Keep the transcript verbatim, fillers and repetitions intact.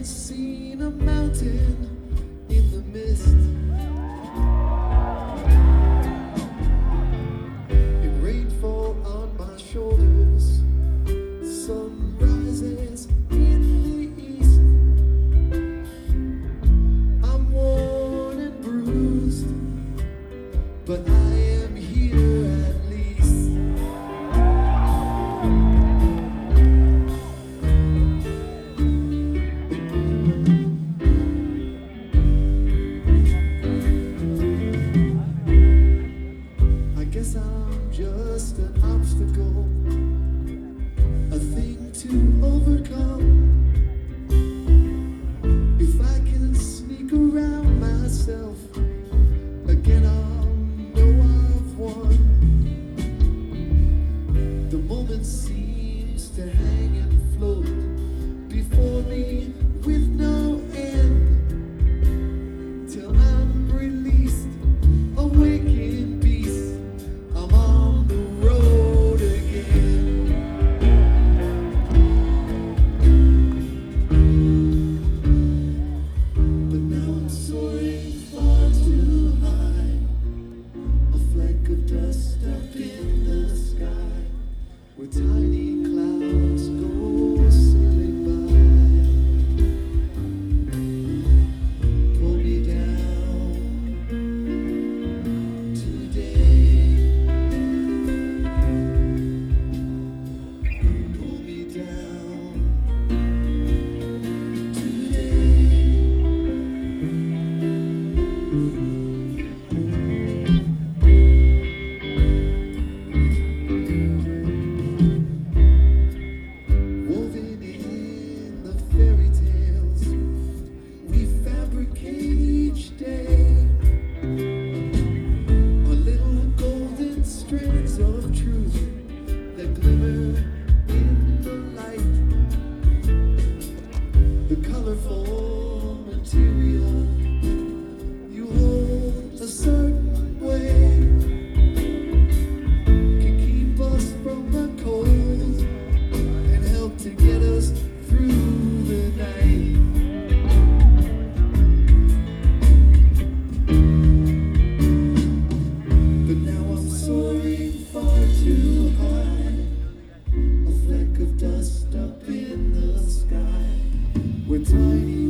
seen a mountain in the mist. In rainfall on my shoulders, sun rises in the east. I'm worn and bruised, but I am here at least. I guess I'm just an obstacle, a thing to overcome. If I can sneak around myself again, I'll know I've won. The moment seems to hang and float before me with no end, till I'm released, awake in peace. I'm on the road again. But now I'm soaring far too high, a fleck of dust up in the sky, where tiny clouds go sailing by. Pull me down today. Pull me down woven in the fairy tales we fabricate each day, are little golden strands of truth that glimmer in the light. The colorful material you hold a certain way can keep us from the cold and help to get us through the night. But now I'm soaring far too high, a fleck of dust up in the sky, where tiny